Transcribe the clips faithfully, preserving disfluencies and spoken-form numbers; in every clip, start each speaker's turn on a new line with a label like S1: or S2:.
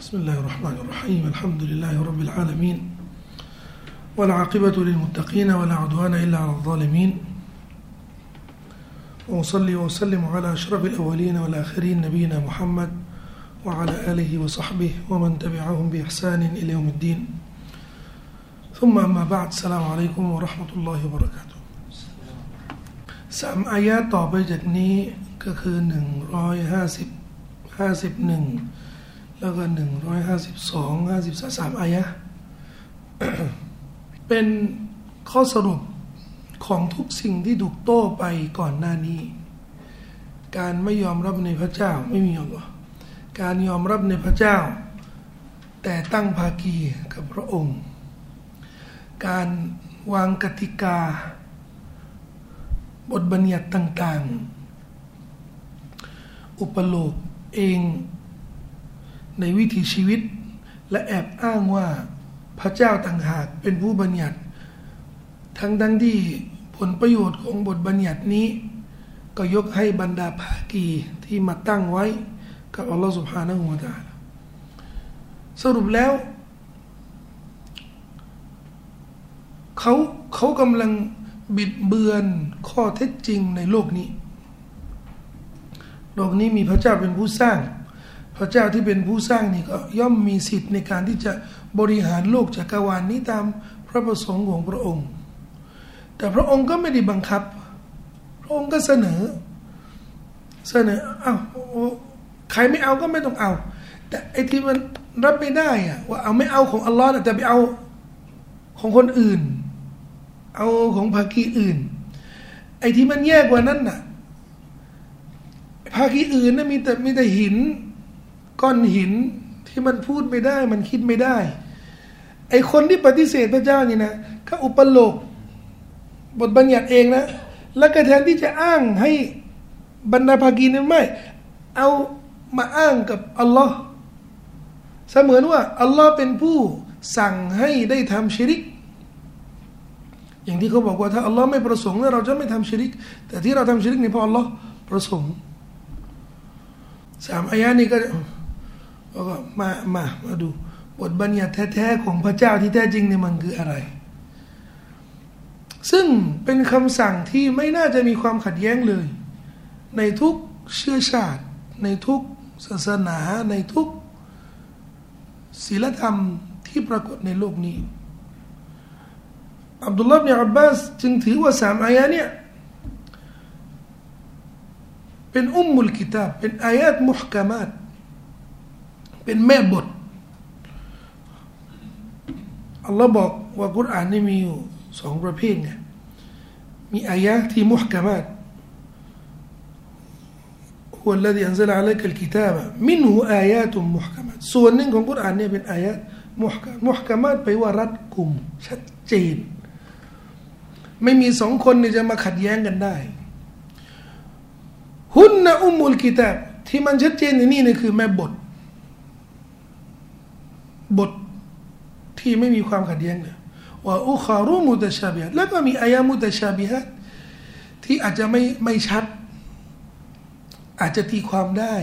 S1: بسم الله الرحمن الرحيم الحمد لله رب العالمين والعاقبة للمتقين ولا عدوان إلا على الظالمين وأصلي وأسلم على أشرف الأولين والآخرين نبينا محمد وعلى آله وصحبه ومن تبعهم بإحسان إلى يوم الدين ثم أما بعد السلام عليكم ورحمة الله وبركاته สามอายะห์ต่อไปจากนี้ก็คือหนึ่งร้อยห้าสิบ ห้าสิบเอ็ดแล้วก็หนึ่งร้อยห้าสิบสอง ห้าสิบสามอายะห์ เป็นข้อสรุปของทุกสิ่งที่ถูกโต้ไปก่อนหน้านี้การไม่ยอมรับในพระเจ้าไม่มีอัลเลาะห์การยอมรับในพระเจ้าแต่ตั้งภาคีกับพระองค์การวางกติกาบทบัญญัติต่างๆอุปโลกเองในวิถีชีวิตและแอบอ้างว่าพระเจ้าต่างหากเป็นผู้บัญญัติทั้งทั้งที่ผลประโยชน์ของบทบัญญัตินี้ก็ยกให้บรรดาภาคีที่มาตั้งไว้กับอัลลอฮฺ سبحانه และ تعالى สรุปแล้วเขาเขากำลังบิดเบือนข้อเท็จจริงในโลกนี้โลกนี้มีพระเจ้าเป็นผู้สร้างพระเจ้าที่เป็นผู้สร้างนี่ก็ย่อมมีสิทธิ์ในการที่จะบริหารโลกจักรวาลนี้ตามพระประสงค์ของพระองค์แต่พระองค์ก็ไม่ได้บังคับพระองค์ก็เสนอเสนออ้าวใครไม่เอาก็ไม่ต้องเอาแต่ไอ้ที่มันรับไม่ได้อะว่าเอาไม่เอาของอัลลอฮ์แต่ไปเอาของคนอื่นเอาของภาคีอื่นไอ้ที่มันแย่กว่านั้นน่ะภาคีอื่นน่ะมีแต่มีแต่หินก้อนหินที่มันพูดไม่ได้มันคิดไม่ได้ไอ้คนที่ปฏิเสธพระเจ้านี่นะก็อุปโลกบทบัญญัติเองนะแล้วก็แทนที่จะอ้างให้บรรดาภาคีนั้นไม่เอามาอ้างกับอัลลอฮ์เสมือนว่าอัลลอฮ์เป็นผู้สั่งให้ได้ทำชิริกอย่างที่เขาบอกว่าถ้าอัลลอฮ์ไม่ประสงค์เราจะไม่ทำชิริกแต่ที่เราทำชิริกนี่เพราะอัลลอฮ์ประสงค์สามอายะนี้ก็ก็มามามาดูบทบัญญัติแท้ๆของพระเจ้าที่แท้จริงเนี่ยมันคืออะไรซึ่งเป็นคำสั่งที่ไม่น่าจะมีความขัดแย้งเลยในทุกเชื้อชาติในทุกศาสนาในทุกศีลธรรมที่ปรากฏในโลกนี้อับดุลลาห์ บิน อับบาสจึงถือว่าสามอายะเนี่ยเป็นอุมมุลกิตาบเป็นอายะมุฮกะมาตเป็นแม่บทอัลลอฮ์บอกว่ากุรอานนี่มีอยู่สองประเภทไงมีอายะที่มุฮกะมาต هو الذي أنزل عليك الكتاب منه آيات محكمات ส่วนหนึ่งของกุรอานเนี่ยเป็นอายะมุฮกะมุฮกะมาตแปลว่ารัดกุมชัดเจนไม่มีสองคนนี่จะมาขัดแย้งกันได้ฮุนนะอุมมุลกิตาบที่มันชัดเจนอย่างนี้นี่คือแม่บทบทที่ไม่มีความขัดแย้งนะว่าอุคารุมุตชาบิฮะแล้วก็มีอายะมุตชาบิฮะที่อาจจะไม่ไม่ชัดอาจจะตีความได้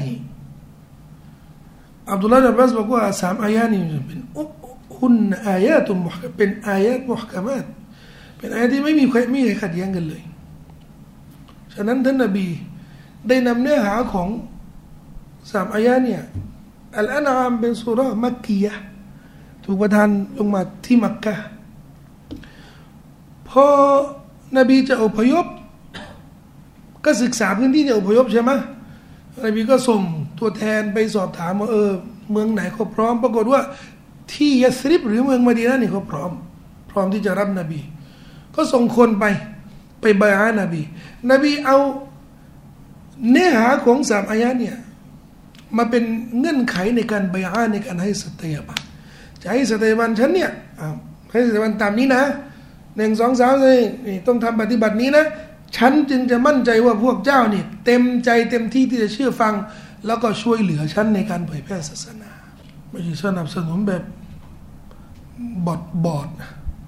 S1: อับดุลลาห์ บิน อับบาสบอกว่าสามอายะนี้เป็นฮุนอายะตุมุฮกะเป็นอายะมุฮกะมาตเป็นอายะที่ไม่มีใครไม่มีใครขัดแย้งกันเลยฉะนั้นท่านนบีได้นำเนื้อหาของสามอายะเนี่ยอัลอานะอามเป็นซูเราะห์มักกียะห์ถูกประทานลงมาที่มักกะฮ์พอนบีจะอพยพก็ศึกษาพื้นที่จะอพยพใช่ไหมนบีก็ส่งตัวแทนไปสอบถามว่าเออเมืองไหนเขาพร้อมปรากฏว่าที่ยัสริบหรือเมืองมะดีนะห์นี่เขาพร้อมพร้อมที่จะรับนบีก็ส่งคนไปไปบายอะห์นบีนบีเอาเนื้อหาของสามอายะเนี่ยมาเป็นเงื่อนไขในการบายอะห์ในการให้สัตยาบันจะให้สัตยาบันฉันเนี่ยให้สัตยาบันตามนี้นะหนึ่งสองสามเลยนี่ต้องทำปฏิบัตินี้นะฉันจึงจะมั่นใจว่าพวกเจ้านี่เต็มใจเต็มที่ที่จะเชื่อฟังแล้วก็ช่วยเหลือฉันในการเผยแพร่ศาสนาไม่ใช่สนับสนุนแบบบอดบอด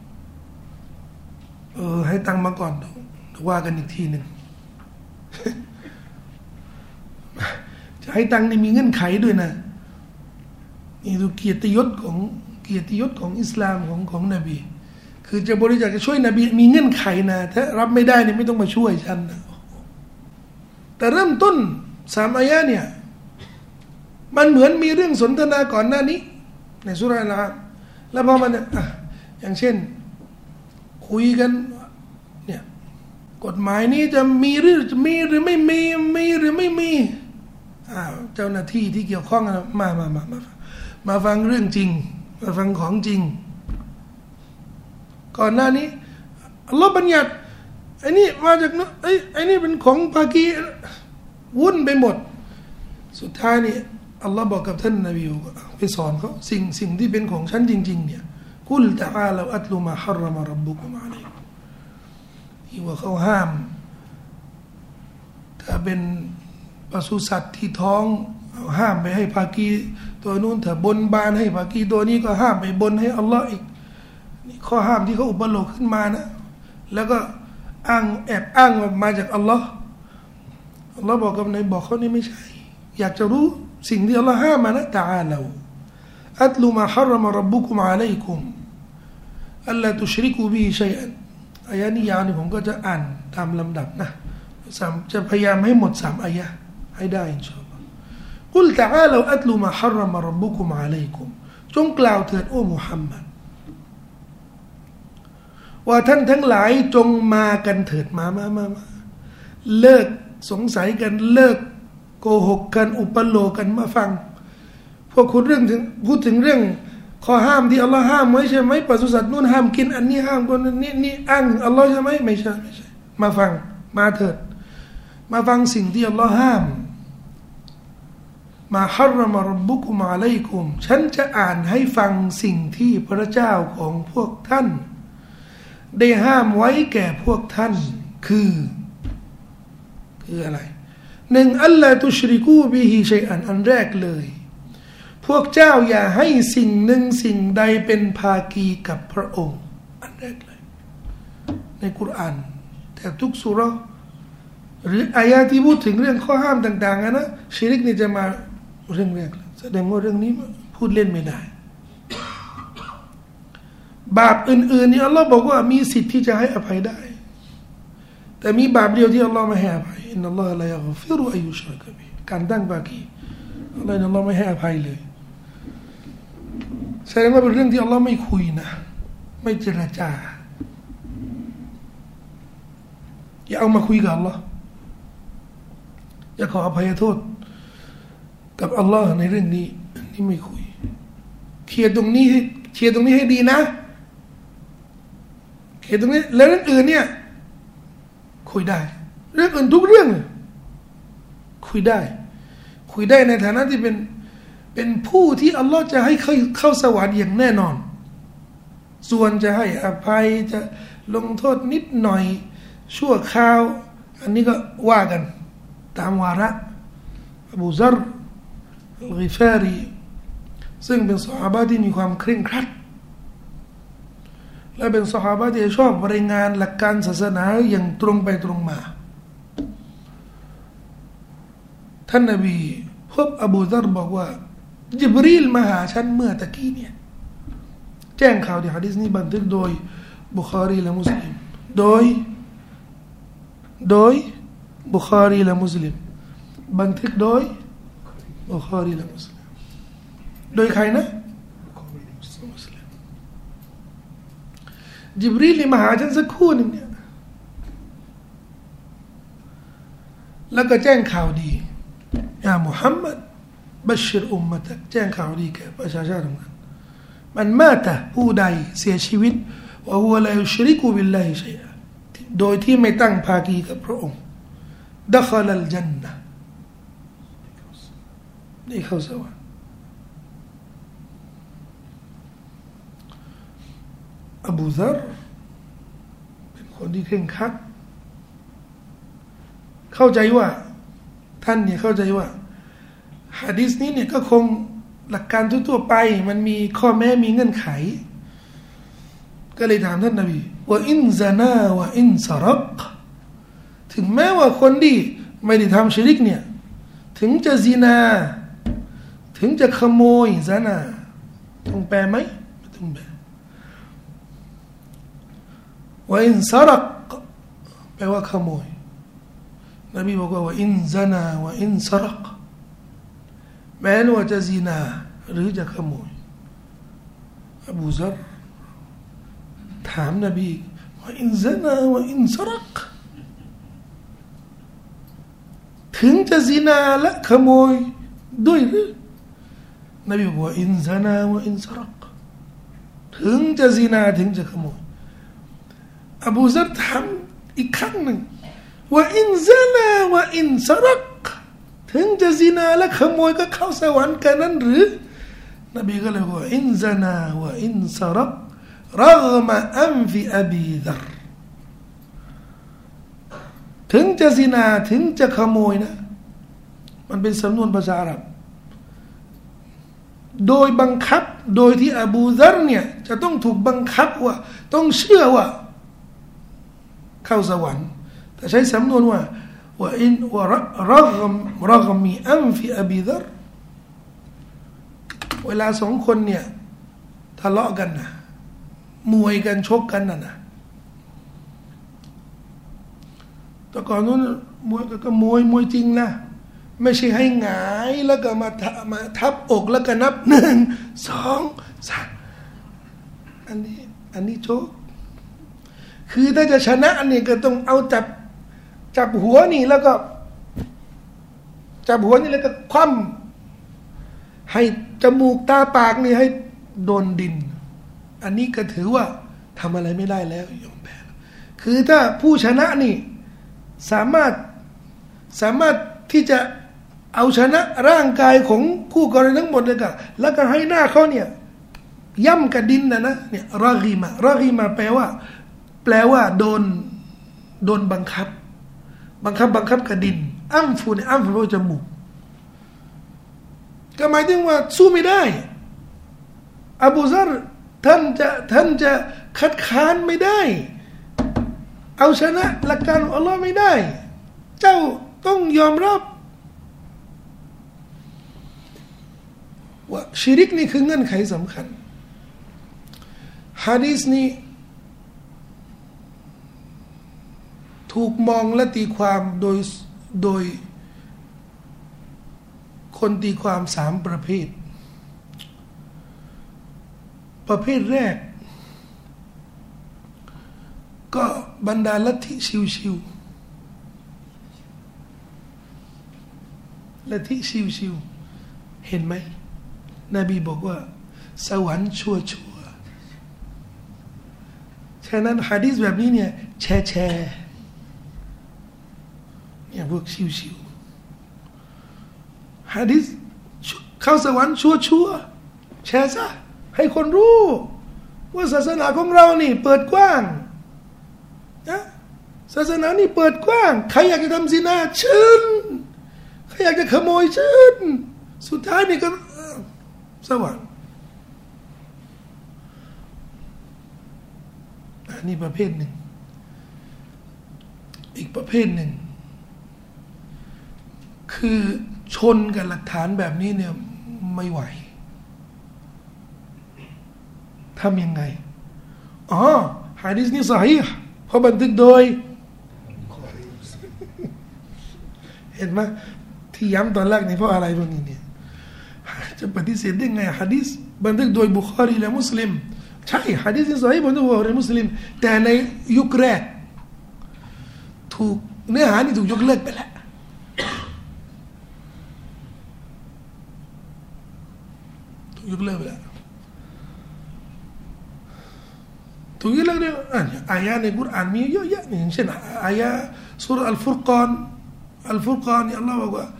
S1: เออให้ตังมาก่อนว่ากันอีกทีหนึ่ง จะให้ตังค์นี่มีเงื่อนไขด้วยนะนี่ดูเกียรติยศของเกียรติยศของอิสลามของของนบีคือจะบริจาคจะช่วยนบีมีเงื่อนไขนะถ้ารับไม่ได้เนี่ยไม่ต้องมาช่วยฉันนะแต่เริ่มต้นสามอายะเนี่ยมันเหมือนมีเรื่องสนทนาก่อนหน้านี้ในสุรานะแล้วพอมันอ่ะอย่างเช่นคุยกันเนี่ยกฎหมายนี้จะมีหรือจะมีหรือไม่มีมีหรือไม่มีอ้าวเจ้าหน้าที่ที่เกี่ยวข้องมามามามามาฟังเรื่องจริงมาฟังของจริงก่อนหน้านี้อัลลอฮ์บัญญัติไอ้นี่มาจากนู้นไอ้ไอ้นี่เป็นของปากีวุ่นไปหมดสุดท้ายนี่อัลลอฮ์บอกกับท่านนบีไปสอนเขาสิ่งสิ่งที่เป็นของฉันจริงๆเนี่ยกุลตะอาลาอัตลุมาฮารรมะร็อบบุกุมอะลัยกุมที่ว่าเขาห้ามถ้าเป็นปศุสัตว์ที่ท้องห้ามไปให้ปากีตัวนู้นถ้าบนบานให้ปากีตัวนี้ก็ห้ามไปบนให้อัลลอฮ์อีกนี่ข้อห้ามที่เขาอุปโลกขึ้นมานะแล้วก็อ้างแอบอ้างมาจากอัลลอฮ์อัลลอฮ์บอกกับนายบอกเขานี่ไม่ใช่อยากจะรู้สิ่งที่อัลลอฮ์ห้ามมานะตะอาลาอัตลุมาฮารรมะร็อบบุกุมอะลัยกุมอัลลาตุชริกูบิฮิชัยอันอายะนี้ยาวนี่ผมก็จะอ่านตามลำดับนะจะพยายามให้หมดสามอายะให้ได้อินชาอัลลอฮ์กุลตะอาลาอัตลุมาฮารรมะร็อบบุกุมอะลัยกุมจงกล่าวเถิดโอ้มุฮัมมัดว่าท่านทั้งหลายจงมากันเถิดมามามามาเลิกสงสัยกันเลิกโกหกกันอุปโลกกันมาฟังพวกคุณเรื่องถึงพูดถึงเรื่องข้อห้ามที่อัลลอฮ์ห้ามไว้ใช่ไหมปศุสัตว์นู่นห้ามกินอันนี้ห้ามคนนี้นี่อ้างอัลลอฮ์ใช่ไหมไม่ใช่ไม่ใช่มาฟังมาเถิดมาฟังสิ่งที่อัลลอฮ์ห้ามมาฮารรมะร็อบบุกุมอะลัยกุมฉันจะอ่านให้ฟังสิ่งที่พระเจ้าของพวกท่านได้ห้ามไว้แก่พวกท่านคือคืออะไรหนึ่งอัลลาตุชริกูบิฮิชัยอันอันแรกเลยพวกเจ้าอย่าให้สิ่งหนึ่งสิ่งใดเป็นภากีกับพระองค์อันแรกเลยในกุรอานแต่ทุกสุเราะห์หรืออายะที่พูดถึงเรื่องข้อห้ามต่างๆนะชิริกนี่จะมาเรื่องแรกแสดงว่าเรื่องนี้พูดเล่นไม่ได้บาปอื่นๆนี่อัลลอฮ์บอกว่ามีสิทธิ์ที่จะให้อภัยได้แต่มีบาปเดียวที่อัลลอฮ์ไม่ให้อภัยอินนัลลอฮะลายัฆฟิรุอัยยุชรกะบิการตั้งภาคีอัลลอฮ์อัลลอฮ์ไม่ให้อภัยเลยแสดงว่าเป็นเรื่องที่อัลลอฮ์ไม่คุยนะไม่เจรจาอย่าเอามาคุยกับอัลลอฮ์อย่าขออภัยโทษกับอัลลอฮ์ในเรื่องนี้นี่ไม่คุยเคลียร์ตรงนี้ให้เคลียร์ตรงนี้ให้ดีนะเคลียร์ตรงนี้แล้วเรื่องอื่นเนี่ยคุยได้เรื่องอื่นทุกเรื่องคุยได้คุยได้ในฐานะที่เป็นเป็นผู้ที่อัลลอฮ์จะให้เข้าเข้าสวรรค์อย่างแน่นอนส่วนจะให้อภัยจะลงโทษนิดหน่อยชั่วคราวอันนี้ก็ว่ากันตามวาระอบูซัรอัลกิฟารีซึ่งเป็นซอฮาบะห์ที่มีความเคร่งครัดและเป็นซอฮาบะห์ที่ชอบบริงานหลักการศาสนาอย่างตรงไปตรงมาท่านนบีพบอบูซัรบอกว่าญิบรีลมาหาฉันเมื่อตะกี้เนี่ยแจ้งข่าวที่หะดีษนี้บันทึกโดยบุคอรีและมุสลิมโดยโดยบุคอรีและมุสลิมบันทึกโดยบุคอรีและมุสลิมโดยใครนะมุสลิมญิบรีลมาหาฉันสักครู่นึงเนี่ยแล้วก็แจ้งข่าวดียามุฮัมมัดบัชรอุมมะตักแจ้งข่าวดีแก่ประชาชาติของท่านมันมาตะผู้ใดเสียชีวิตว่าหัวลายุชริกุบิลลาฮิชัยอะโดยที่ไม่ตั้งภาคีกับพระองค์ดะคอลัลญันนะห์ได้เข้าสวรรค์อบูซัรเป็นคนที่เคร่งครัดเข้าใจว่าท่านเนี่ยเข้าใจว่าหะดีษนี้เนี่ยก็คงหลักการทั่วๆไปมันมีข้อแม้มีเงื่อนไขก็เลยถามท่านนบีว่าอินซานาว่าอินซารักถึงแม้ว่าคนที่ไม่ได้ทำชิริกเนี่ยถึงจะซินาถถึงจะขโมยซะนะต้องแปลไหมไม่ต้องแปลว่าอินซารักแปลว่าขโมยนบีบอกว่าอินซานาว่าอินซารักแม้ว่าจะซินาหรือจะขโมยอบูซัรถามนบีว่าอินซานาว่าอินซารักถึงจะซินาและขโมยด้วยหรือนบีบอกว่าอินซานาว่าอินซารักถึงจะซินาถึงจะขโมยอบูซัรถามอีกครั้งหนึ่งว่าอินซานาว่าอินซารักถึงจะซินาและขโมยก็เข้าสวรรค์กันนั้นหรือนบีก็เลยว่าอินซานาว่าอินซารักรักมาอัมฟิอบีดัรถึงจะซินาถึงจะขโมยนะมันเป็นสำนวนภาษาอาหรับโดยบังคับโดยที่อบูซัรเนี่ยจะต้องถูกบังคับว่าต้องเชื่อว่าเข้าสวรรค์แต่ใช้สำนวนว่าว่าอินว่ารักมรักมีอัมฟิอบีดัรเวลาสองคนเนี่ยทะเลาะกันนะมวยกันชกกันน่ะนะแต่ก่อนนู้นมวยก็มวยมวยจริงนะไม่ใช่ให้หงายแล้วก็มามาทับอกแล้วก็นับหนึ่งสองสามอันนี้อันนี้โชคคือถ้าจะชนะนี่ก็ต้องเอาจับจับหัวนี่แล้วก็จับหัวนี่แล้วก็คว่ำให้จมูกตาปากนี่ให้โดนดินอันนี้ก็ถือว่าทำอะไรไม่ได้แล้วยอมแพ้คือถ้าผู้ชนะนี่สามารถสามารถที่จะเอาชนะร่างกายของคู่กรณีทั้งหมดเลยกันแล้วก็ให้หน้าเขาเนี่ยย่ำกับดินนะนะเนี่ยรากีมารากีมาแปลว่าแปลว่าโดนโดนบังคับบังคับบังคับกับดินอัมฟูเนี่ยอัมฟูแปลว่าจมูกก็หมายถึงว่าสู้ไม่ได้อบูซัรท่านจะท่านจะคัดค้านไม่ได้เอาชนะหลักการของอัลลอฮ์ไม่ได้เจ้าต้องยอมรับว่าชิริกนี่คือเงื่อนไขสำคัญหะดีษนี้ถูกมองและตีความโดยโดยคนตีความสามประเภทประเภทแรกก็บรรดาลัทธิชิวๆลัทธิชิวๆเห็นไหมนบีบอกว่าสวรรค์ชั่วชั่วฉะนั้นหะดีษแบบนี้เนี่ยแชร์แชร์เนี่ยพวกชิวๆหะดีษเข้าสวรรค์ชั่วชั่วแชร์ซะให้คนรู้ว่าศาสนาของเรานี่เปิดกว้างนะศาสนานี่เปิดกว้างใครอยากจะทำซินาเชิญใครอยากจะขโมยเชิญสุดท้ายนี่ก็สวรรค์อันนี้ประเภทหนึ่งอีกประเภทหนึ่งคือชนกับหลักฐานแบบนี้เนี่ยไม่ไหวทำยังไงอ๋อหะดีษนี้ซอฮีฮ์เพราะบันทึกโดยเห็นไหมที่ย้ำตอนแรกนี่เพราะอะไรพวกนี้เนี่ยจะปฏิเสธได้ไงหะดีษบันทึกโดยบุคอรีและมุสลิมใช่หะดีษนี้ซอฮีฮ์บันทึกโดยบุคอรีและมุสลิมแต่ในยุคแรกถูกเนื้อหานี่ถูกยกเลิกไปแล้วถูกยกเลิกไปแล้วถูกยกเลิกเนี่ยอายะในกุรอานมีเยอะแยะอย่างเช่นอายะซูเราะห์อัลฟุรกานอัลฟุรกานนี่อัลลอฮ์บอกว่า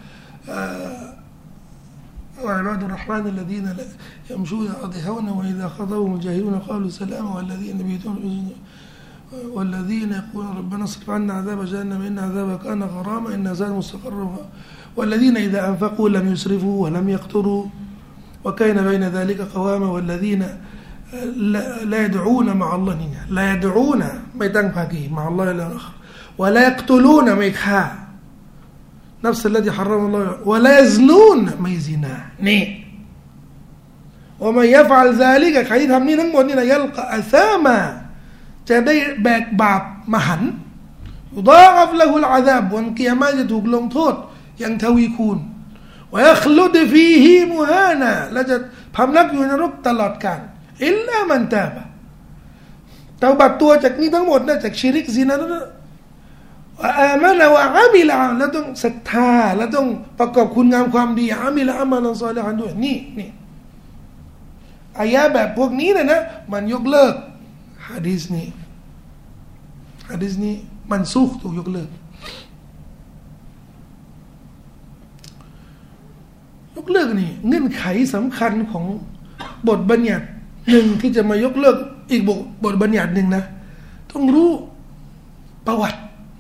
S1: وعباد الرحمن الذين يمشون على الأرض هونا وإذا خاطبهم الجاهلون قالوا سلاما والذين يبيتون والذين يقولون ربنا اصرف عنا عذاب جهنم إن عذابها كان غراما إنها ساءت مستقرا والذين إذا أنفقوا لم يسرفوا ولم يقتروا وكان بين ذلك قواما والذين لا يدعون مع الله لا يدعون ما يتنفقوا مع الله إلا آخر ولا يقتلون ما يكها نفس الذي حرم الله ولا يزنون ما يزنا นี่ว่าไม่ยะฟัลซาลิกะใครที่ทำนี่ทั้งหมดนี่นะยัลกะอัซามาจะได้แบกบาปมหันต์ยุดาอัฟละฮุลอาซาบวันกิยามะห์จะถูกลงโทษอย่างทวีคูณวะยัคลุดฟีฮิมุฮานะและจะพำนักอยู่ในนรกตลอดกาลอิลลามันตาบะเตาบัตตัวจากนี้ทั้งหมดนะจากชิริกซินานะวะอามานะวะอามิละแล้วต้องศรัทธาแล้วต้องประกอบคุณงามความดีอามิละอามัลซอลิฮันด้วยนี่นี่อายะแบบพวกนี้นะนะมันยกเลิกหะดีษนี้หะดีษนี้มันซุกถูกยกเลิกยกเลิกนี่เงื่อนไขสำคัญของบทบัญญัติหนึ่งที่จะมายกเลิกอีกบทบทบัญญัติหนึ่งนะต้องรู้ประวัติ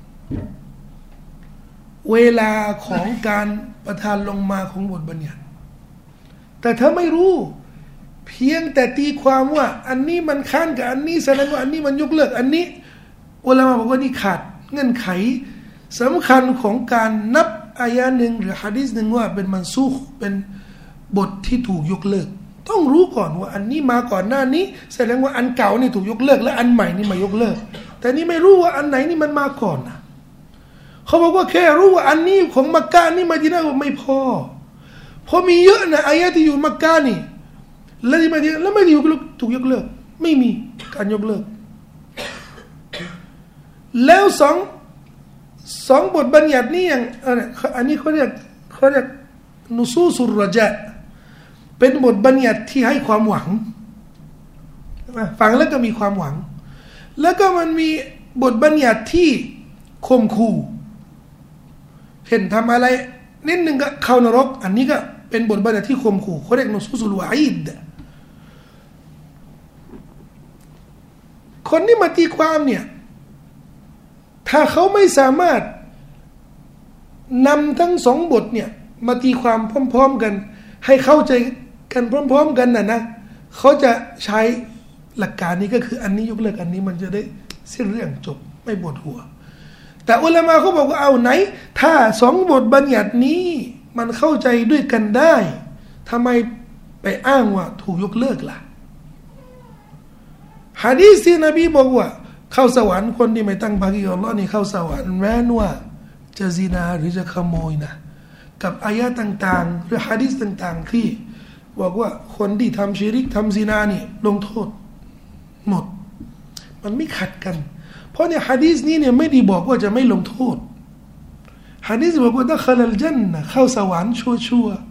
S1: เวลาของการประทานลงมาของบทบัญญัติแต่ถ้าไม่รู้เพียงแต่ตีความว่าอันนี้มันค้านกับอันนี้แสดงว่าอันนี้มันยกเลิกอันนี้อุลามะบอกว่านี่ขาดเงื่อนไขสำคัญของการนับอายะหนึ่งหรือหะดีษหนึ่งว่าเป็นมันซุกเป็นบทที่ถูกยกเลิกต้องรู้ก่อนว่าอันนี้มาก่อนหน้านี้แสดงว่าอันเก่านี่ถูกยกเลิกและอันใหม่นี่มายกเลิกแต่นี่ไม่รู้ว่าอันไหนนี่มันมาก่อนนะเขาบอกว่าแค่รู้ว่าอันนี้ของมักกะนี่มาดีนะไม่พอเพราะมีเยอะนะอายะที่อยู่มักกะนี่แล้วที่มาดีแล้วไม่ได้ถูกยกเลิกไม่มีการยกเลิกแล้วสองสองบทบัญญัตินี้อย่างอันนี้เขาเรียกเขาเรียกนุซูสุรญะเป็นบทบัญญัติที่ให้ความหวังฟังแล้วก็มีความหวังแล้วก็มันมีบทบัญญัติที่ข่มขู่เห็นทำอะไรนิดนึงก็เข้านรกอันนี้ก็เป็นบทบัญญัติที่ข่มขู่เขาเรียกนุซูสุลวะอีดคนที่มาตีความเนี่ยถ้าเขาไม่สามารถนำทั้งสองบทเนี่ยมาตีความพร้อมๆกันให้เข้าใจกันพร้อมๆกันน่ะนะเขาจะใช้หลักการนี้ก็คืออันนี้ยกเลิกอันนี้มันจะได้สิ้นเรื่องจบไม่ปวดหัวแต่อุลามะเขาบอกว่าเอาไหนถ้าสองบทบัญญัตินี้มันเข้าใจด้วยกันได้ทำไมไปอ้างว่าถูกยกเลิกล่ะหะดีษที่นบีบอกว่าเข้าสวรรค์คนที่ไม่ตั้งภาคีกับอัลเลาะห์นี่เข้าสวรรค์แม้ว่าจะซินาหรือจะขโมยนะกับอายะต่างๆหรือหะดีษต่างๆที่บอกว่าคนที่ทำชิริกทำซินานี่ลงโทษหมดมันไม่ขัดกันเพราะในหะดีษนี้เนี่ยไม่ได้บอกว่าจะไม่ลงโทษหะดีษบอกว่าดัคลัลญันนะเข้าสวรรค์ชัวร์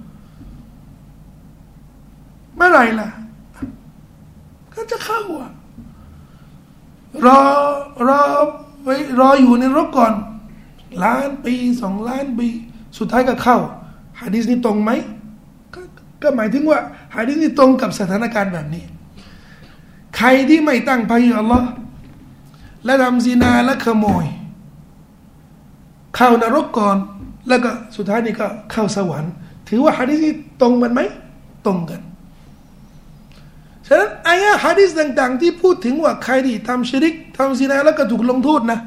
S1: ๆเมื่อไหร่ล่ะก็จะเข้าอ่ะรอรอไว้รออยู่ในนรกก่อนล้านปีสองล้านปีสุดท้ายก็เข้าหะดีษนี้ตรงไหมก็ก็หมายถึงว่าหะดีษนี้ตรงกับสถานการณ์แบบนี้ใครที่ไม่ตั้งภาคีอัลลอฮ์และทำซินาและขโมยเข้านรกก่อนแล้วก็สุดท้ายนี่ก็เข้าสวรรค์ถือว่าหะดีษนี้ตรงมันไหมตรงกันฉะนั้นอายะห์หะดีษต่างๆที่พูดถึงว่าใครที่ทำชิริกทำซินาแล้วก็ถูกลงโทษนะ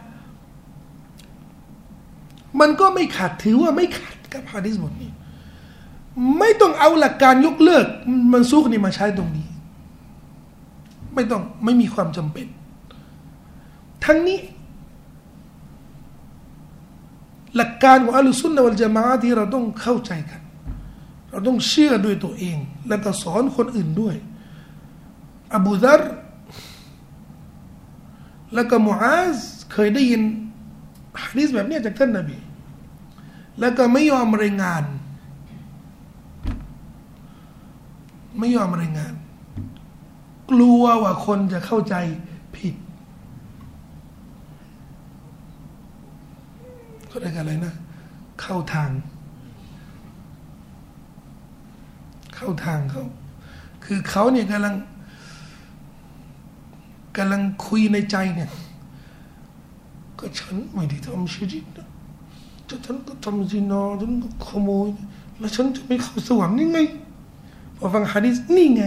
S1: มันก็ไม่ขัดถือว่าไม่ขัดกับหะดีษบทนี้ไม่ต้องเอาหลักการยกเลิกมันซุกนี่มาใช้ตรงนี้ไม่ต้องไม่มีความจำเป็นทั้งนี้หลักการของอัลลอฮฺซุนนะวัลญะมาอะห์ที่เราต้องเข้าใจกันเราต้องเชื่อด้วยตัวเองและก็สอนคนอื่นด้วยอบูซัรและก็มุอาซเคยได้ยินหะดีษแบบนี้จากท่านนบีแล้วก็ไม่ยอมรายงานไม่ยอมรายงานกลัวว่าคนจะเข้าใจผิดเขาเรียกอะไรนะเข้าทางเข้าทางเขาคือเขาเนี่ยกำลังกำลังคุยในใจเนี่ยก็ฉันไม่ได้ทำชิริกนะแต่ฉันก็ทำซินาฉันก็ขโมยแล้วฉันจะไม่เข้าสวรรค์นี่ไงพอฟังหะดีษนี่ไง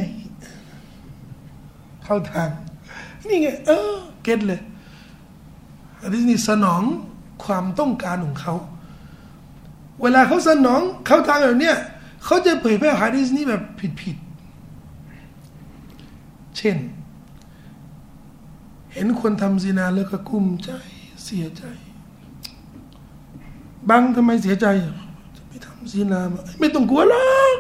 S1: เข้าทางนี่ไงเออเก็ตเลยหะดีษนี่สนองความต้องการของเขาเวลาเขาสนองเข้าทางแบบเนี้ยเขาจะเผยแพร่หะดีษนี้แบบผิดเช่นเห็นคนทำซินาแล้วก็กุ้มใจเสียใจบางทำไมเสียใจจะไปทำซินาไม่ต้องกลัวหรอก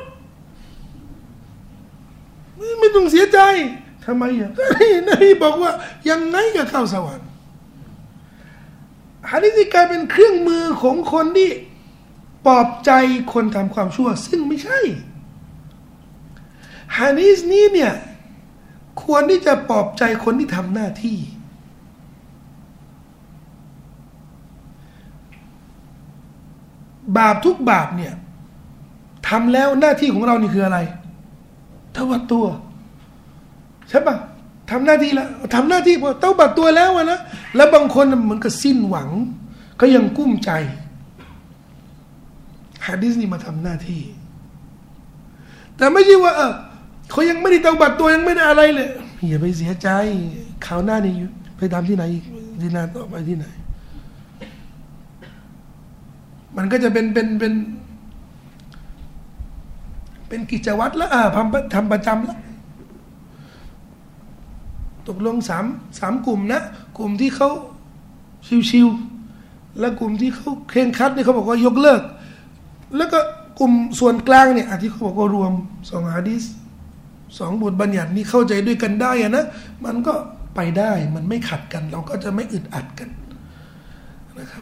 S1: ไม่ต้องเสียใจทำไมอ่ะนบีบอกว่ายังไงก็เข้าสวรรค์หะดีษนี้กลายเป็นเครื่องมือของคนที่ปลอบใจคนทำความชั่วซึ่งไม่ใช่หะดีษนี้เนี่ยควรที่จะปลอบใจคนที่ทำหน้าที่บาปทุกบาปเนี่ยทำแล้วหน้าที่ของเรานี่คืออะไรเตาบัดตัวใช่ปะทำหน้าที่แล้วทำหน้าที่พอเตาบัดตัวแล้วนะแล้วบางคนเหมือนกับสิ้นหวังก็ยังกุ้มใจหะดีษนี้มาทำหน้าที่แต่ไม่ใช่ว่าเออเขายังไม่ได้เตาบัดตัวยังไม่ได้อะไรเลยอย่าไปเสียใจคราวหน้านี่ไปทำที่ไหนที่นาต่อไปที่ไหนมันก็จะเป็นเป็นเป็นเป็นกิจวัตรแล้วอ่าทำทำประจำแล้วตกลงสามสามกลุ่มนะกลุ่มที่เขาชิวๆและกลุ่มที่เขาเคร่งครัดเนี่ยเขาบอกว่ายกเลิกแล้วก็กลุ่มส่วนกลางเนี่ยที่เขาบอกว่ารวมสองหะดีษสองบทบัญญัตินี้เข้าใจด้วยกันได้อะนะมันก็ไปได้มันไม่ขัดกันเราก็จะไม่อึดอัดกันนะครับ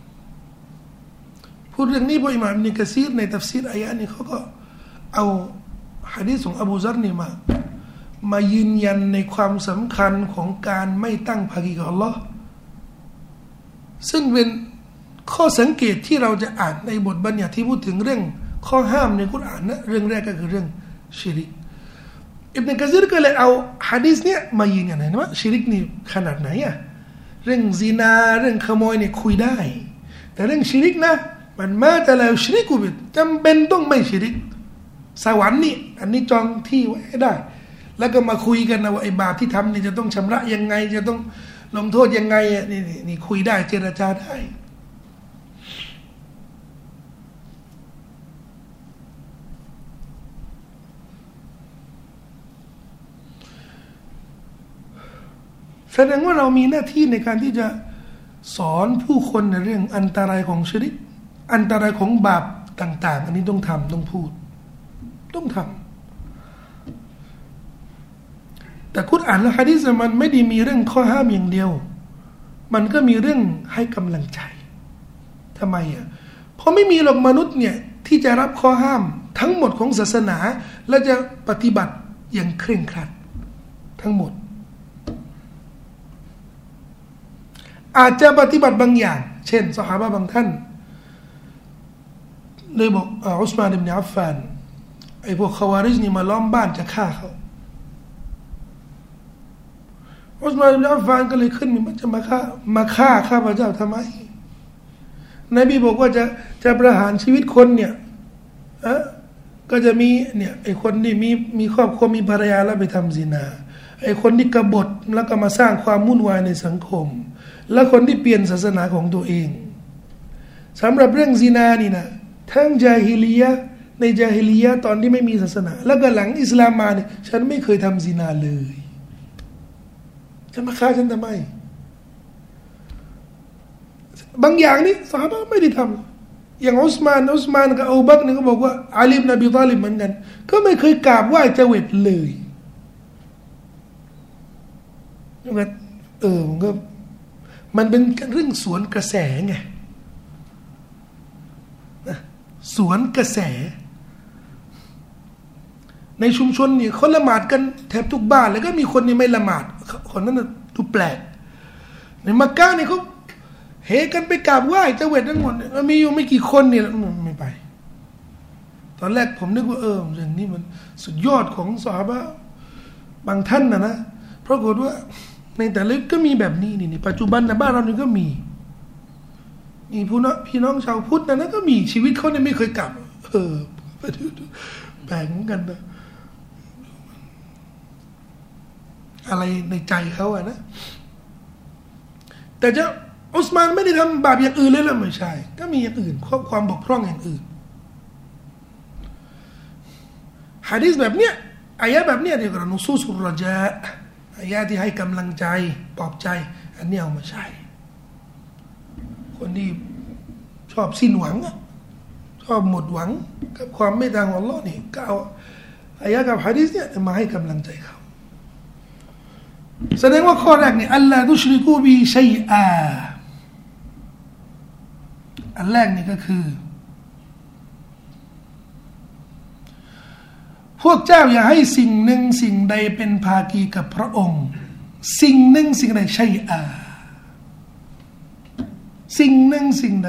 S1: พูดเรื่องนี้พออิหม่ามอิบนุกะซีรในตัฟซีรอายะห์นี้เขาก็เอาหะดีษของอบูซัรนี่มามายืนยันในความสำคัญของการไม่ตั้งภาคีกับอัลลอฮ์ซึ่งเป็นข้อสังเกตที่เราจะอ่านในบทบัญญัติที่พูดถึงเรื่องข้อห้ามในกุรอานนะเรื่องแรกก็คือเรื่องชิริกอิบนุกะซีรก็เลยเอาหะดีษเนี้ยมายืนยันนะว่าชิริกนี่ขนาดไหนอะเรื่องซินาเรื่องขโมยเนี่ยคุยได้แต่เรื่องชิริกนะมันมาแต่แล้วชิริกกูบิดจำเป็นต้องไม่ชิริกสวรรค์นี่อันนี้จองที่ไว้ให้ได้แล้วก็มาคุยกันนะว่าไอ้บาปที่ทำนี่จะต้องชำระยังไงจะต้องลงโทษยังไงอ่ะนี่นี่คุยได้เจรจาได้แสดงว่าเรามีหน้าที่ในการที่จะสอนผู้คนในเรื่องอันตรายของชิริกอันตรายของบาปต่างๆอันนี้ต้องทำต้องพูดต้องทำแต่กุรอานและหะดีษมันไม่ได้มีเรื่องข้อห้ามอย่างเดียวมันก็มีเรื่องให้กำลังใจทำไมอ่ะเพราะไม่มีหรอกมนุษย์เนี่ยที่จะรับข้อห้ามทั้งหมดของศาสนาและจะปฏิบัติอย่างเคร่งครัดทั้งหมดอาจจะปฏิบัติบางอย่างเช่นซอฮาบะห์บางท่านเลยบอกอุสมานอิบนุอัฟฟานไอ้พวกคาวาริจนี่มาล้อมบ้านจะฆ่าเขาอุสมานอิบนุอัฟฟานก็เลยขึ้นมันจะมาฆ่ามาฆ่าข้าพเจ้าทำไมนบีบอกว่าจะจะประหารชีวิตคนเนี่ยอะก็จะมีเนี่ยไอ้คนที่มีมีครอบครัวมีภรรยาแล้วไปทำซินาไอ้คนที่กบฏแล้วก็มาสร้างความวุ่นวายในสังคมและคนที่เปลี่ยนศาสนาของตัวเองสำหรับเรื่องซินานี่นะทั้งญาฮิลียะห์ในญาฮิลียะห์ตอนที่ไม่มีศาสนาแล้วก็หลังอิสลามมาเนี่ยฉันไม่เคยทำซินาเลยจะมาฆ่าฉันทำไมบางอย่างนี่ซอฮาบะห์ไม่ได้ทำอย่างอุสมานอุสมานกับอูบักรเนี่ยก็บอกว่าอาลีบินอบีฏอลิบเหมือนกันก็ไม่เคยกราบไหว้เจวิตเลยแบบเออมันก็มันเป็นเรื่องสวนกระแสไงสวนกระแสในชุมชนเนี่ยเขาละหมาดกันแทบทุกบ้านแล้วก็มีคนนี่ไม่ละหมาดคนนั้นดูแปลกในมักกะเนี่ยเขาเฮกันไปกราบไหว้เจวิตทั้งหมดมันมีอยู่ไม่กี่คนเนี่ยไม่ไปตอนแรกผมนึกว่าเอออย่างนี้มันสุดยอดของซอฮาบะห์บางท่านนะนะปรากฏว่าในแต่ละก็มีแบบนี้นี่ปัจจุบันในบ้านเรานี่ก็มีมีผู้น้องพี่น้องชาวพุทธนะนะก็มีชีวิตเขาเนี่ยไม่เคยกลับเออแปลกเหมือนกันนะอะไรในใจเขาอะนะแต่จะอุสมานไม่ได้ทำบาปอย่างอื่นเลยหรือไม่ใช่ก็มีอย่างอื่นครอบความบกพร่องอย่างอื่นหะดีษแบบเนี้ยอายะแบบเนี้ยเรียกว่านุซูสุรจาอายะที่ให้กำลังใจปลอบใจอันนี้เอามาใช้คนที่ชอบสิ้นหวังชอบหมดหวังกับความเมตตาของอัลลอฮ์นี่ก็เอาอายะกับหะดีษเนี่ยมาให้กำลังใจเขาแสดงว่าข้อแรกนี่อัลลอฮ์ตุชริกูบีชัยอาอันแรกนี่ก็คือพวกเจ้าอย่าให้สิ่งหนึ่งสิ่งใดเป็นภากีกับพระองค์สิ่งหนึ่งสิ่งใดชัยอาสิ่งหนึ่งสิ่งใด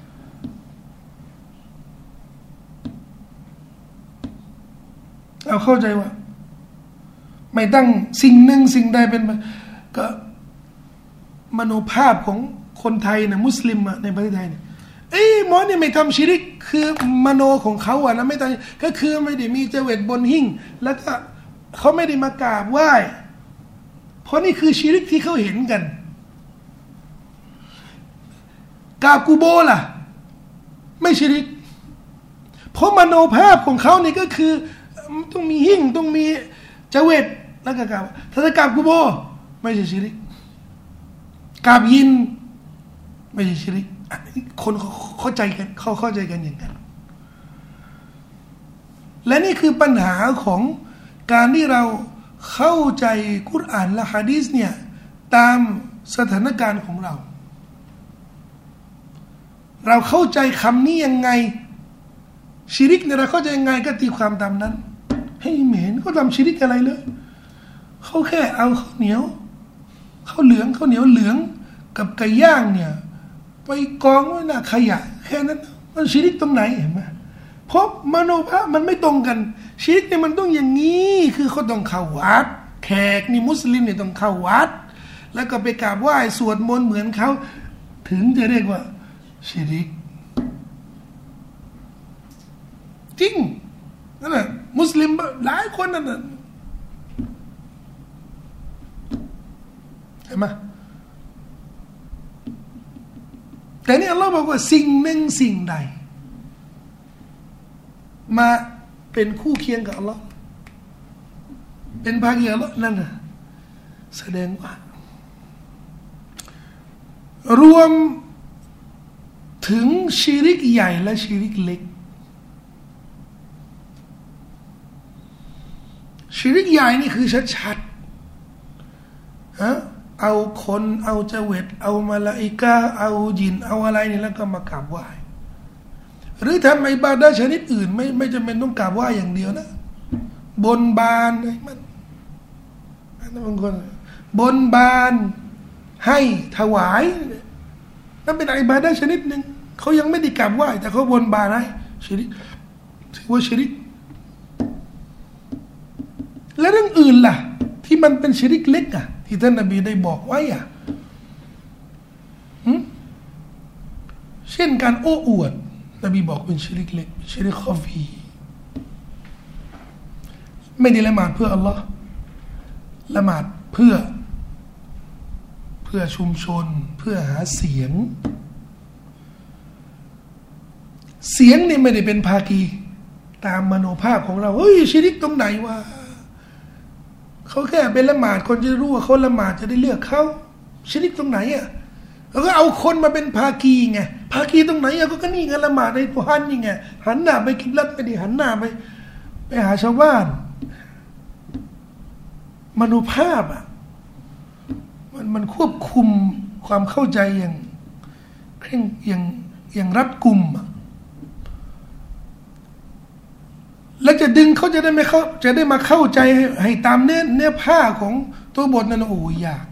S1: เอาเข้าใจว่าไม่ตั้งสิ่งหนึ่งสิ่งใดเป็นก็มโนภาพของคนไทยนะมุสลิมในประเทศไทยเนี่ยเอ้ยหมอนี่ไม่ทำชิริกคือมโนของเขาอะนะไม่ตั้งก็คือไม่ได้มีเจเวตบนหิ้งแล้วก็เขาไม่ได้มากราบไหว้เพราะนี่คือชิริกที่เขาเห็นกันกราบกูโบล่ะไม่ชิริกเพราะมโนภาพของเขานี่ก็คือต้องมีหิ้งต้องมีเจเวตแล้วก็กราบถ้าจะกราบกูโบไม่ใช่ชิริกกราบยินไม่ใช่ชิริกคนเขาเข้าใจกันเขาเข้าใจกันอย่างนั้นและนี่คือปัญหาของการที่เราเข้าใจกุรอานและหะดีษเนี่ยตามสถานการณ์ของเราเราเข้าใจคำนี้ยังไงชิริกเนี่ยเราเข้าใจยังไงก็ตีความตามนั้นให้เหม็นก็ทำชิริกอะไรเลยเขาแค่เอาข้าวเหนียวข้าวเหลืองข้าวเหนียวเหลืองกับไก่ย่างเนี่ยไปกองไว้หน้าขยะแค่นั้นมันชิริกตรงไหนเห็นไหมเพราะมโนภาพมันไม่ตรงกันชิริกเนี่ยมันต้องอย่างนี้คือเขาต้องเข้าวัดแขกนี่มุสลิมเนี่ยต้องเข้าวัดแล้วก็ไปกราบไหว้สวดมนต์เหมือนเขาถึงจะเรียกว่าชิริกจริงนั่นแหละมุสลิมหลายคนนั่นน่ะเห็นไหมแต่นี่อัลลอฮ์บอกว่าสิ่งหนึ่งสิ่งใดมาเป็นคู่เคียงกับอัลลอฮ์เป็นภาคีอัลลอฮ์นั่นน่ะแสดงว่ารวมถึงชิริกใหญ่และชิริกเล็กชิริกใหญ่นี่คือชัดๆฮะเอาคนเอาเจเวตเอามาลาอิกะเอายินเอาอะไรนี่แล้วก็มากราบไหว้หรือทำอิบาดะห์ชนิดอื่นไม่ไม่จำเป็นต้องกราบไหว้อย่างเดียวนะบนบานมันอันนั้นบางคนบนบานให้ถวายนั่นเป็นอิบาดะห์ชนิดหนึ่งเขายังไม่ได้กราบไหว้แต่เขาบนบานให้ชิริกถือว่าชิริกและเรื่องอื่นล่ะที่มันเป็นชิริกเล็กอ่ะที่ท่านนบีได้บอกไว้อ่ะเช่นการโอ้อวดนบีบอกเป็นชิริกเล็กชิริกคอฟีไม่ได้ละหมาดเพื่ออัลลอฮ์ละหมาดเพื่อเพื่อชุมชนเพื่อหาเสียงเสียงนี่ไม่ได้เป็นภาคีตามมโนภาพของเราเฮ้ยชิริกตรงไหนวะเขาแค่เป็นละหมาดคนจะรู้ว่าเขาละหมาดจะได้เลือกเขาชิริกตรงไหนอ่ะแล้วก็เอาคนมาเป็นภาคีไงภาคีตรงไหนอ่ะก็นี่ไงละหมาดในทุกฮันนี่ไงหันหน้าไปกิบลัดไม่ได้หันหน้าไปไปหาชาวบ้านมโนภาพอ่ะมันมันควบคุมความเข้าใจอย่างเคร่งอย่างอย่างรัดกุมอ่ะแล้วจะดึงเขาจะได้ไม่เข้าจะได้มาเข้าใจให้ให้ตามเนื้อเนื้อผ้าของตัวบทนั้นโอ้ยาก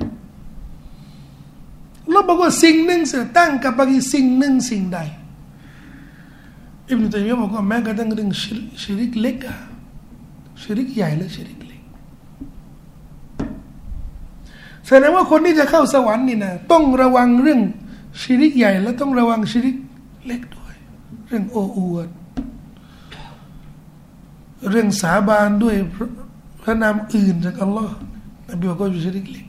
S1: เราบอกว่าสิ่งหนึ่งเสือตั้งกับบางสิ่งหนึ่งสิ่งใดอิบนุตัยมียะห์บอกว่าแม้กระทั่งเรื่องชิริกเล็กอะชิริกใหญ่และชิริกเล็กแสดงว่าคนที่จะเข้าสวรรค์นี่นะต้องระวังเรื่องชิริกใหญ่และต้องระวังชิริกเล็กด้วยเรื่องโอ้อวดเรื่องสาบานด้วยพระนามอื่นจากอัลลอฮ์นบีบอกว่าอยู่ชิริกเล็ก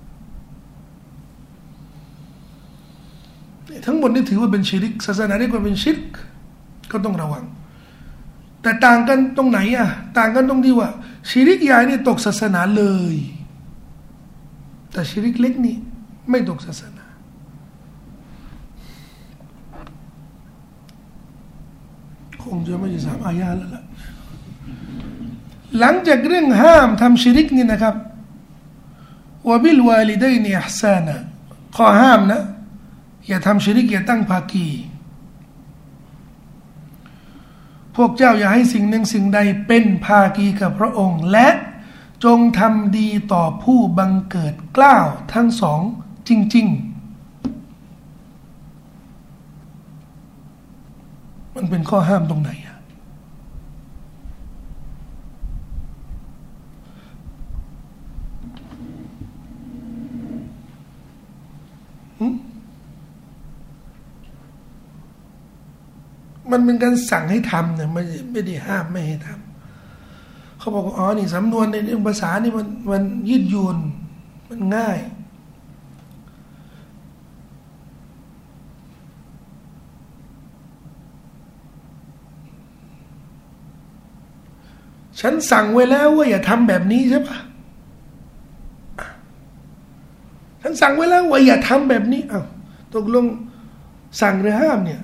S1: ทั้งหมดนี้ถือว่าเป็นชิริกศาสนาเรียกว่าเป็นชิริกก็ต้องระวังแต่ต่างกันตรงไหนอ่ะต่างกันตรงที่ว่าชิริกใหญ่นี่ตกศาสนาเลยแต่ชิริกเล็กนี่ไม่ตกศาสนาคงจะไม่ใช่สามอายะแล้วล่ะหลังจากเรื่องห้ามทำชิริกนี่นะครับวะบิลวาลิดัยนิอิห์ซานะข้อห้ามนะอย่าทำชิริกอย่าตั้งภาคีพวกเจ้าอย่าให้สิ่งหนึ่งสิ่งใดเป็นภาคีกับพระองค์และจงทำดีต่อผู้บังเกิดเกล้าทั้งสองจริงๆมันเป็นข้อห้ามตรงไหนอะมันเป็นการสั่งให้ทำเนี่ยไม่ไม่ได้ห้ามไม่ให้ทำเขาบอกว่าอ๋อนี่สำนวนในเรื่องภาษานี่มันมันยืดหยุ่นมันง่ายฉันสั่งไว้แล้วว่าอย่าทำแบบนี้ใช่ปะฉันสั่งไว้แล้วว่าอย่าทำแบบนี้อ้าวตกลงสั่งหรือห้ามเนี่ย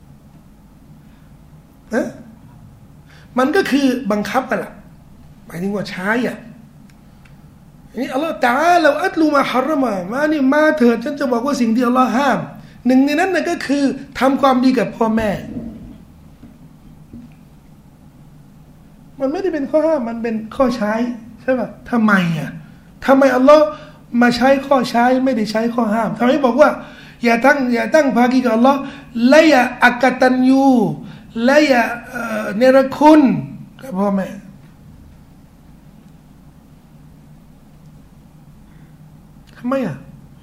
S1: นะมันก็คือบังคับกันล่ะหมายถึงว่าใช้อ่ะนี่อัลลอฮฺตะอาลาอัตลูมาฮารรมะมานี่มาเถิดฉันจะบอกว่าสิ่งที่อัลลอฮฺห้ามหนึ่งในนั้นน่ะก็คือทำความดีกับพ่อแม่มันไม่ได้เป็นข้อห้ามมันเป็นข้อใช้ใช่ป่ะทำไมอ่ะทำไมอัลลอฮฺมาใช้ข้อใช้ไม่ได้ใช้ข้อห้ามทำไมบอกว่าอย่าตั้งอย่าตั้งภาคีกับอัลลอฮฺและอย่าอักตันยูและอย่าเนรคุณกับพ่อแม่ทำไมอ่ะ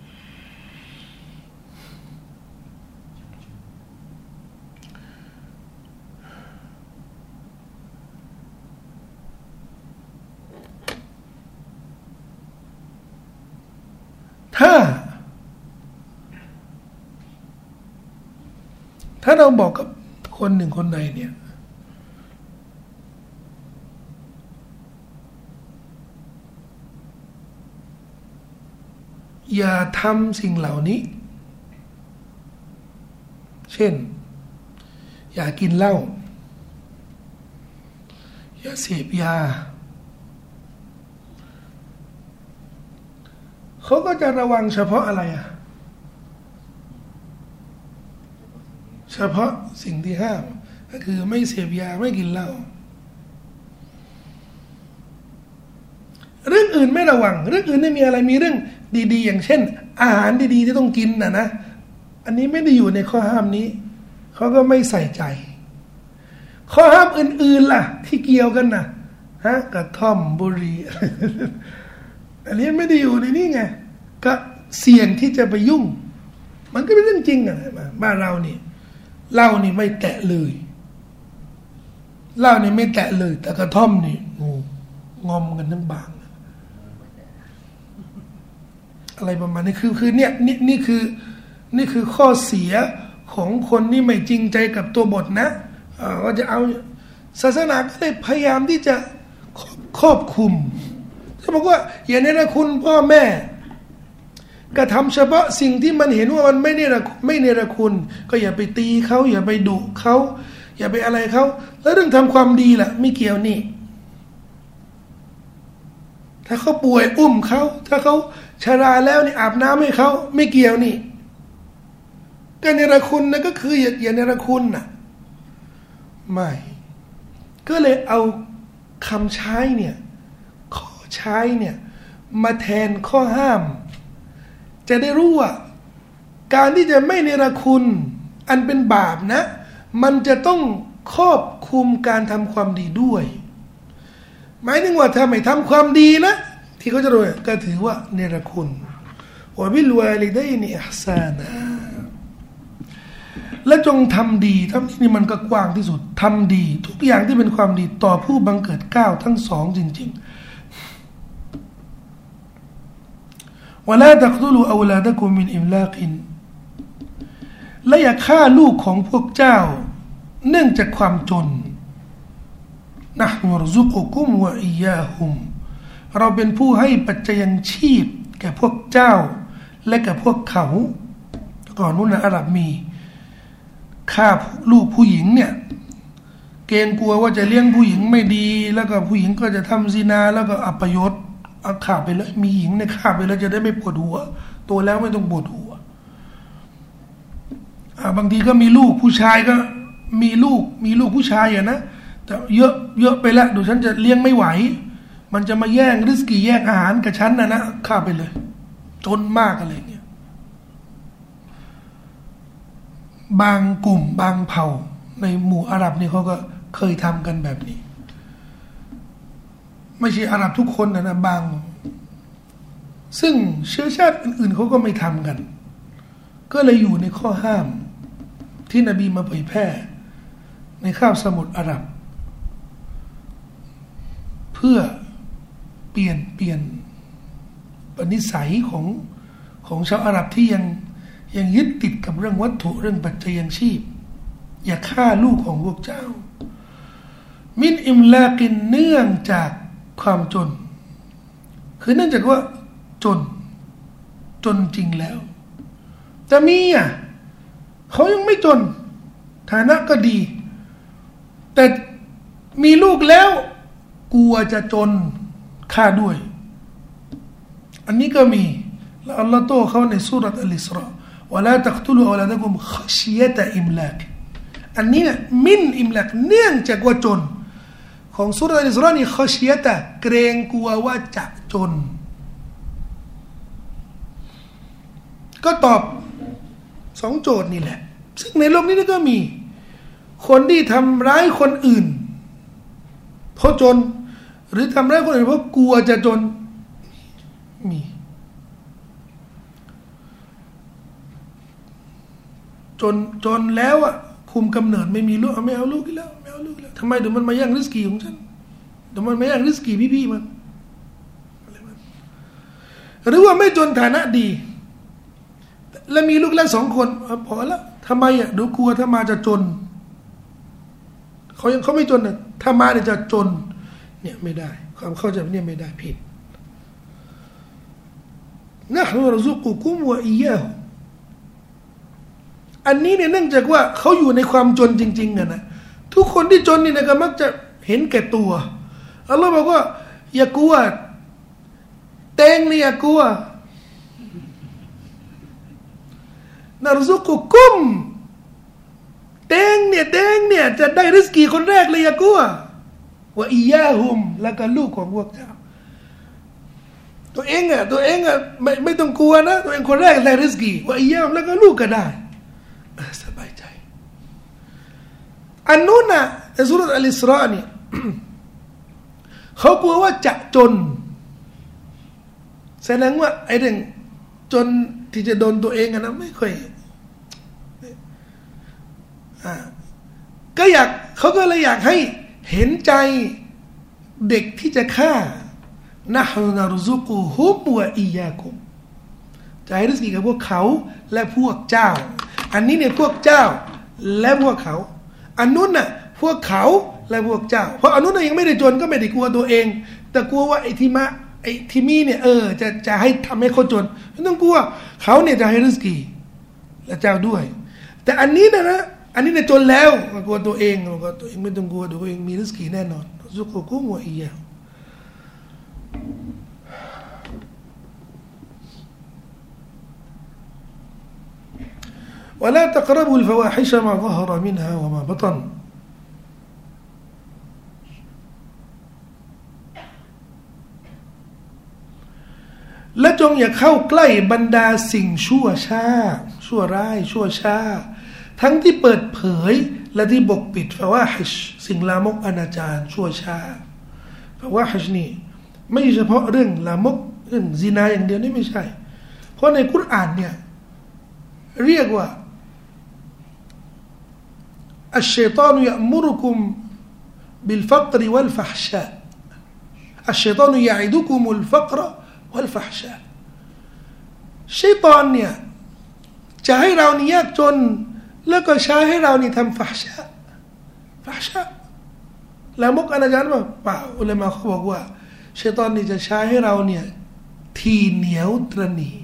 S1: ถ้าถ้าเราบอกกับคนหนึ่งคนใดเนี่ยอย่าทำสิ่งเหล่านี้เช่นอย่ากินเหล้าอย่าเสพยาเขาก็จะระวังเฉพาะอะไรอ่ะเฉพาะสิ่งที่ห้ามก็คือไม่เสพยาไม่กินเหล้าเรื่องอื่นไม่ระวังเรื่องอื่นไม่มีอะไรมีเรื่องดีๆอย่างเช่นอาหารดีๆที่ต้องกินนะนะอันนี้ไม่ได้อยู่ในข้อห้ามนี้เขาก็ไม่ใส่ใจข้อห้ามอื่นๆล่ะที่เกี่ยวกันนะฮะกระท่อมบุหรี่อันนี้ไม่ได้อยู่ในนี้ไงก็เสี่ยงที่จะไปยุ่งมันก็เป็นเรื่องจริงนะบ้านเรานี่เหล้านี่ไม่แตะเลยเหล้านี่ไม่แตะเลยแต่กระท่อมนี่โอ้งอมกันทั้งบางอะไรประมาณนี้คือคือเนี่ยนี่นี่คือนี่คือข้อเสียของคนนี่ไม่จริงใจกับตัวบทนะก็จะเอาศาสนาก็เลยพยายามที่จะครอบคุมเขาบอกว่าอย่าเนรคุณพ่อแม่กระทำเฉพาะสิ่งที่มันเห็นว่ามันไม่เนรไม่เนรคุณก็อย่าไปตีเขาอย่าไปดุเขาอย่าไปอะไรเขาแล้วเรื่องทำความดีล่ะไม่เกี่ยวนี่ถ้าเขาป่วยอุ้มเขาถ้าเขาชราแล้วนี่อาบน้ำให้เขาไม่เกี่ยวนี่ก็เนรคุณนะก็คืออย่าอย่าเนรคุณน่ะไม่ก็เลยเอาคำใช้เนี่ยข้อใช้เนี่ยมาแทนข้อห้ามจะได้รู้ว่าการที่จะไม่เนรคุณอันเป็นบาปนะมันจะต้องครอบคุมการทำความดีด้วยหมายถึงว่าถ้าไม่ทำความดีนะที่เขาจะรู้ก็ถือว่าเนรคุณวะบิลวาลิดัยนิอิห์ซานะและจงทำดีทำนี่มันก็กว้างที่สุดทำดีทุกอย่างที่เป็นความดีต่อผู้บังเกิดเกล้าทั้งสองจริงๆวะลาตักตุลูอาวลาดะกุมมินอิมลากินและอย่าฆ่าลูกของพวกเจ้าเนื่องจากความจนนะห์นุรซุกุกุมวะอิยาฮุมเราเป็นผู้ให้ปัจจัยชีพแก่พวกเจ้าและแก่พวกเขาก่อนนู้นนะอาหรับมีฆ่าลูกผู้หญิงเนี่ยเกรงกลัวว่าจะเลี้ยงผู้หญิงไม่ดีแล้วก็ผู้หญิงก็จะทำซินาแล้วก็อัปยศเอาฆ่าไปเลยมีหญิงเนี่ยฆ่าไปแล้วจะได้ไม่ปวดหัวโตแล้วไม่ต้องปวดหัวบางทีก็มีลูกผู้ชายก็มีลูกมีลูกผู้ชายอ่ะนะแต่เยอะเยอะไปแล้วดูฉันจะเลี้ยงไม่ไหวมันจะมาแย่งริสกีแย่งอาหารกับฉันนะนะฆ่าไปเลยจนมากอะไรเงี้ยบางกลุ่มบางเผ่าในหมู่อาหรับนี่เขาก็เคยทำกันแบบนี้ไม่ใช่อาหรับทุกคนนะนะบางซึ่งเชื้อชาติอื่นๆเขาก็ไม่ทำกันก็เลยอยู่ในข้อห้ามที่นบีมาเผยแพร่ในคาบสมุทรอาหรับเพื่อเปลี่ยนเปลี่ยนปณิสัยของของชาวอาหรับที่ยังยังยึดติดกับเรื่องวัตถุเรื่องปัจจัยชีพอย่าฆ่าลูกของพวกเจ้ามินอิมลากินเนื่องจากความจนคือเนื่องจากว่าจนจนจริงแล้วแต่มีอ่ะเขายังไม่จนฐานะก็ดีแต่มีลูกแล้วกลัวจะจนฆ่าด้วยอันนี้ก็มีแล้วอัลลอฮ์โต้เขาในซูเราะห์อัลอิสราวะลาตักตุลูออลาดะกุมขะชียะตะอิมลากอันนี้เนี่ยมินอิมลากเนื่องจากว่าจนของซูเราะห์อัลอิสรานี่ขะชียะตะเกรงกลัวว่าจะจนก็ตอบสองโจทย์นี่แหละซึ่งในโลกนี้ก็มีคนที่ทำร้ายคนอื่นเพราะจนหรือทำร้ายคนอื่นเพราะกลัวจะจนมีจนจนแล้วอ่ะคุมกำเนิดไม่มีลูกไม่เอาลูกอีกแล้วไม่เอาลูกแล้วทำไมเดี๋ยวมันมาแย่งริสกีของฉันเดี๋ยวมันมาแย่งริสกีพี่ๆมันหรือว่าไม่จนฐานะดีแล้วมีลูกแล้วสองคนพอแล้วทำไมอ่ะดูกลัวถ้ามาจะจนเขายังเขาไม่จนนะถ้ามาเนี่ยจะจนเนี่ยไม่ได้ความเข้าใจเนี่ยไม่ได้ผิดนะฮ์นุรซุกุกุมวะอิยาฮุอันนี้เนี่ยเนื่องจากว่าเขาอยู่ในความจนจริงๆอะนะทุกคนที่จนนี่นะก็มักจะเห็นแก่ตัวอัลลอฮ์บอกว่าอย่ากลัวเตงนี่อย่ากลัวนารุซุกุกุมเตงเนี่ยเตงเนี่ยจะได้ริสกีคนแรกเลยอย่ากลัวว่าอียาฮุมแล้วก็ลูกของพวกเจ้าตัวเองอ่ะตัวเองอ่ะไม่ไม่ต้องกลัวนะตัวเองคนแรกได้ริสกีว่าอียาฮุมแล้วก็ลูกก็ได้สบายใจอันนู้นน่ะในสุรษอัลอิสราเนี่ย เขากลัวว่าจะจนแสดงว่าไอ้เรื่องจนที่จะโดนตัวเองอะนะไม่ค่อยอ่าก็อยากเขาก็เลยอยากให้เห็นใจเด็กที่จะฆ่านะฮ์นุรซุกุฮุมวะอียากุมจะให้ริสกีกับพวกเขาและพวกเจ้าอันนี้เนี่ยพวกเจ้าและพวกเขาอันนู้นน่ะพวกเขาและพวกเจ้าเพราะอันนู้นน่ะยังไม่ได้จนก็ไม่ได้กลัวตัวเองแต่กลัวว่าไอ้ที่มาไอ้ที่มีเนี่ยเออจะจะให้ทำให้เขาจนไม่ต้องกลัวเขาเนี่ยจะให้ริสกีและเจ้าด้วยแต่อันนี้นะนะอันนี้เนี่ยจนแล้วกลัวตัวเองก็ตัวเองไม่ต้องกลัวตัวเองมีริสกีแน่นอนซุกุกุมวะอียาฮุولا تقربوا الفواحش ما ظهر منها وما بطنและจงอย่าเข้าใกล้บรรดาสิ่งชั่วช้าชั่วร้ายชั่วช้าทั้งที่เปิดเผยและที่ปกปิดฟาวาฮิชสิ่งลามกอนาจารชั่วช้าฟาวาฮิชนี่ไม่เฉพาะเรื่องลามกเรื่องซินาอย่างเดียวนี่ไม่ใช่เพราะในกุรอานเนี่ยเรียกว่าالشيطان يأمركم بالفقر والفحشاء الشيطان يعدكم الفقر والفحشاء ชัยฏอนเนี่ยจะให้เรานี่ยากจนแล้วก็ใช้ให้เรานี่ทำฟะฮ์ชะฟะฮ์ชะแล้วมุกอนาจารว่าเปล่าอุลามะเขาบอกว่าชัยฏอนนี่จะใช้ให้เราเนี่ยทีเหนียวตระหนี่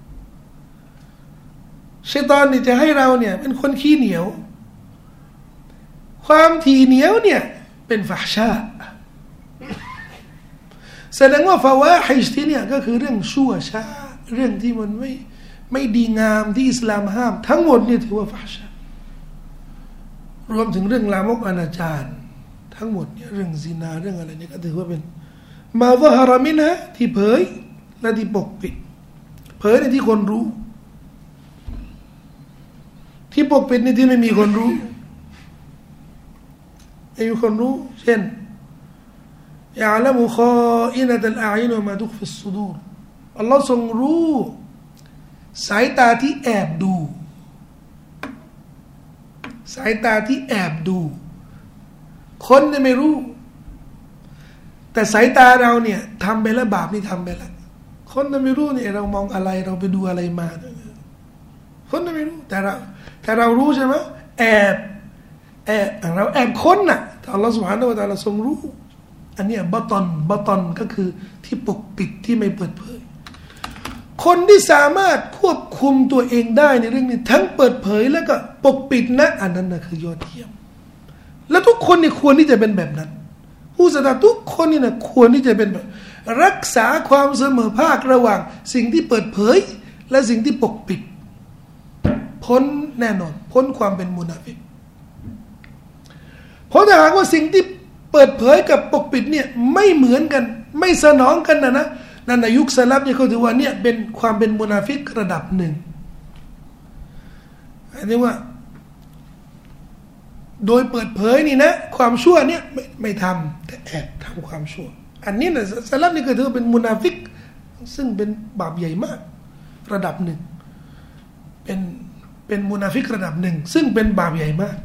S1: ชัยฏอนนี่จะให้เราเนี่ยเป็นคนขี้เหนียวความทีเหนียวเนี่ยเป็นฟาชาแสดงว่าฟาวาฮิชที่เนี่ยก็คือเรื่องชั่วช้าเรื่องที่มันไม่ไม่ดีงามที่อิสลามห้ามทั้งหมดนี่ถือว่าฟาชารวมถึงเรื่องลามกอนาจารทั้งหมดเนี่ยเรื่องซินาเรื่องอะไรเนี่ยก็ถือว่าเป็นมาซะฮารามินะที่เผยและที่ปกปิดเผยในที่คนรู้ที่ปกปิดในที่ไม่มีคนรู้ไม่มีคนรู้เช่นยะละมุคออินะตัลอาอินวะมาตุคฟิสซุดูรอัลลอฮ์ทรงรู้สายตาที่แอบดูสายตาที่แอบดูคนเนี่ยไม่รู้แต่สายตาเราเนี่ยทำไปแล้วบาปนี่ทำไปแล้วคนเนี่ยไม่รู้เนี่ยเรามองอะไรเราไปดูอะไรมาคนเนี่ยไม่รู้แต่เราแต่เรารู้ใช่ไหมแอบแอบเราแอบค้นน่ะแต่อัลลอฮฺซุบฮานะฮูวะตะอาลาทรงรู้อันนี้บัตอนบัตอนก็คือที่ปกปิดที่ไม่เปิดเผยคนที่สามารถควบคุมตัวเองได้ในเรื่องนี้ทั้งเปิดเผยแล้วก็ปกปิดนะอันนั้นนะคือยอดเยี่ยมและทุกคนนี่ควรที่จะเป็นแบบนั้นผู้ศรัทธาทุกคนนี่นะควรที่จะเป็นแบบรักษาความเสมอภาคระหว่างสิ่งที่เปิดเผยและสิ่งที่ปกปิดพ้นแน่นอนพ้นความเป็นมุนาฟิกเพราะถ้าหากว่าสิ่งที่เปิดเผยกับปกปิดเนี่ยไม่เหมือนกันไม่สนองกันนะนะนั่นในยุคสลับเนี่ยเขาถือว่าเนี่ยเป็นความเป็นมุนาฟิกระดับหนึ่งอันนี้ว่าโดยเปิดเผยนี่นะความชั่วเนี่ยไม่ไม่ทำแต่แอบทำความชั่วอันนี้นะสลับนี่ก็ถือว่าเป็นมุนาฟิกซึ่งเป็นบาปใหญ่มากระดับหนึ่งเป็นเป็นมุนาฟิกระดับหนึ่งซึ่งเป็นบาปใหญ่มาก